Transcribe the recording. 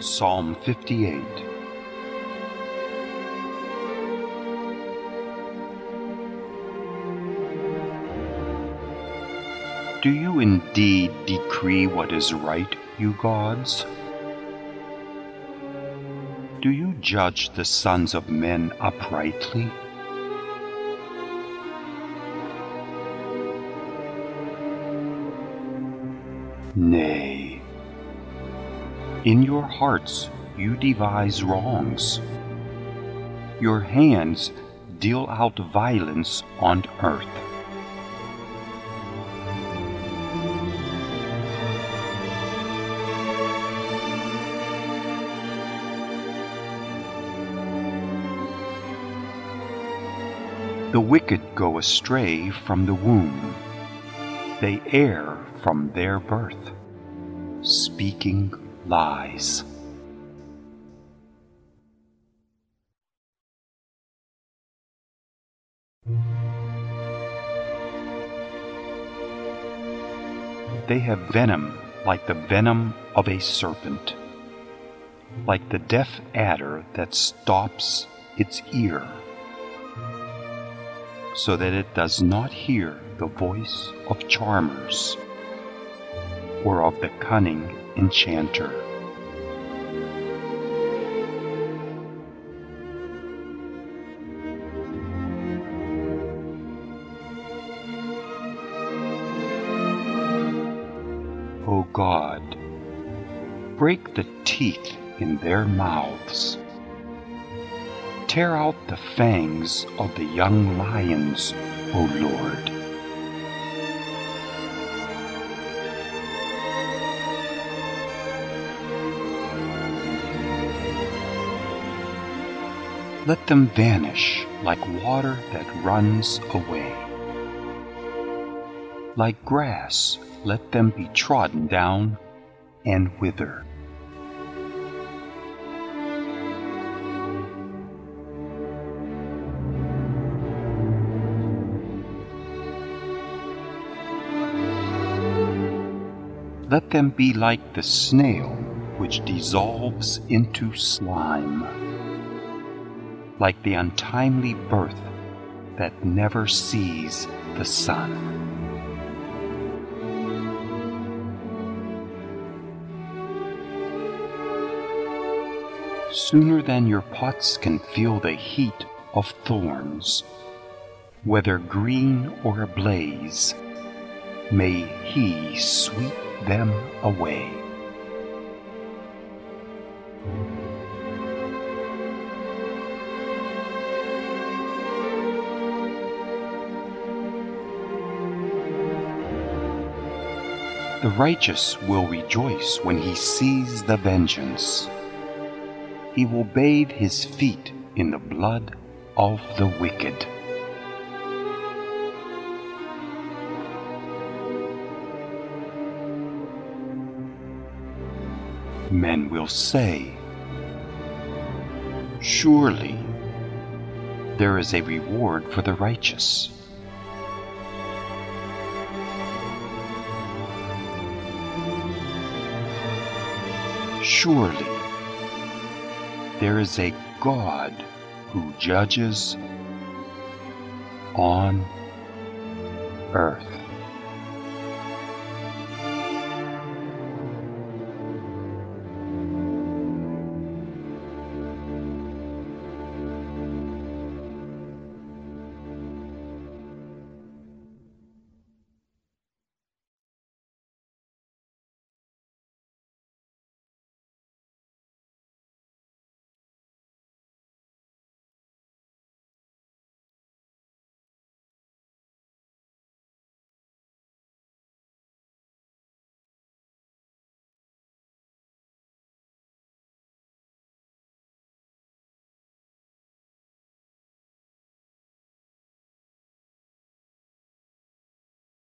Psalm 58. Do you indeed decree what is right, you gods? Do you judge the sons of men uprightly? Nay, in your hearts you devise wrongs. Your hands deal out violence on earth. The wicked go astray from the womb. They err from their birth, speaking lies. They have venom like the venom of a serpent, like the deaf adder that stops its ear, so that it does not hear the voice of charmers or of the cunning enchanter. O God, break the teeth in their mouths. Tear out the fangs of the young lions, O Lord. Let them vanish like water that runs away. Like grass, let them be trodden down and wither. Let them be like the snail which dissolves into slime, like the untimely birth that never sees the sun. Sooner than your pots can feel the heat of thorns, whether green or ablaze, may He sweep them away. The righteous will rejoice when he sees the vengeance. He will bathe his feet in the blood of the wicked. Men will say, surely there is a reward for the righteous. Surely there is a God who judges on earth.